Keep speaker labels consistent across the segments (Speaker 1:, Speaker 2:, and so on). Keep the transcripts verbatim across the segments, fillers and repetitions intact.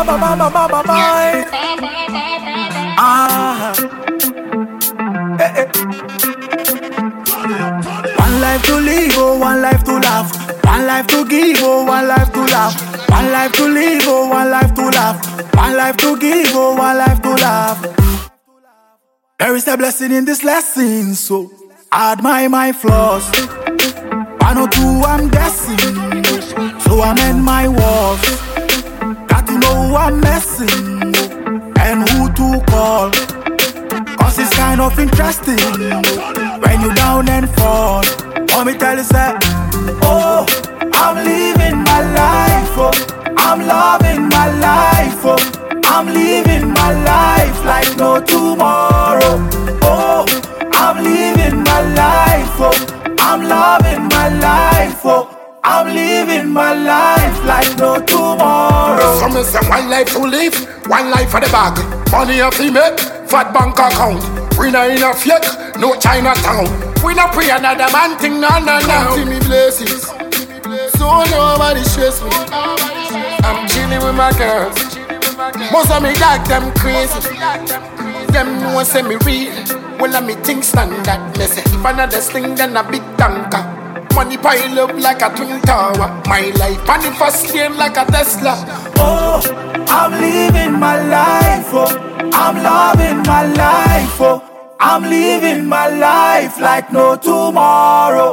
Speaker 1: my, my, my, my, my, my. Ah. Eh, eh. One life to live, oh, one life to laugh. One life to give, oh, one life to laugh. One life to live, oh, one life to laugh. One life to give, oh, one life to laugh. There is a blessing in this lesson, so I admire my flaws. One or two I'm guessing, so I mend my walls. Got to know who I'm messing and who to call. Cause it's kind of interesting when you down and fall. Let me tell you, say, oh, I'm living my life, oh, I'm loving my life, oh, I'm living my life like no tomorrow. Oh, I'm living my life, oh, I'm loving my life, oh, I'm living my life like no tomorrow.
Speaker 2: Some say one life to live, one life for the bag. Money a fi make, fat bank account. We not in a fake, no Chinatown. We not pray another man thing, no, no, no. See me blessings, so nobody stress me. I'm chilling with my girls. Most of me like them crazy. Them know say me real. Well, I me think stand that messy. If another sling, then a big tanker. Money pile up like a twin tower. My life on the first lane like a Tesla.
Speaker 1: Oh, I'm living my life, oh, I'm loving my life, oh, I'm living my life like no tomorrow.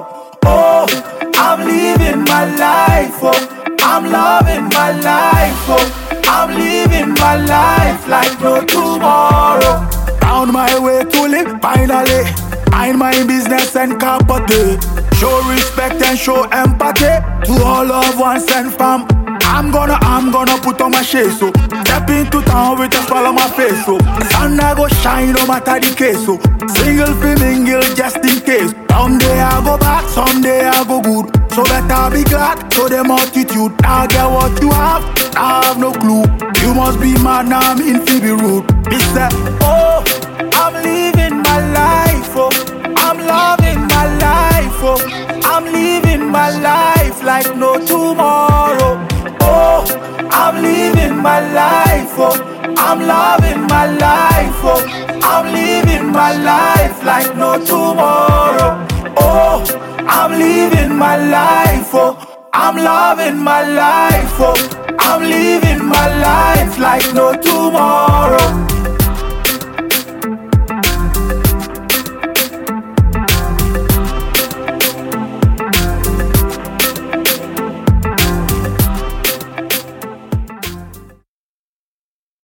Speaker 1: Oh, I'm living my life, oh, I'm loving my life, oh, I'm living my life like no tomorrow. Found my way to live finally. Mind my business and capacity. Show respect and show empathy to all loved ones and fam. I'm gonna, I'm gonna put on my shade, so step into town with a smile on my face, so sun I go shine no matter the case, so single fi mingle just in case. Someday I go back, someday I go good, so better be glad to the multitude. Now get what you have, I have no clue. You must be mad, now I'm in fi be rude. Me say, oh, I'm living my life, oh, I'm loving my life, oh, I'm living my life like no tomorrow. Oh, I'm living my life, oh, I'm loving my life, oh, I'm living my life like no tomorrow. Oh, I'm living my life, oh, I'm loving my life, oh, I'm living my life like no tomorrow.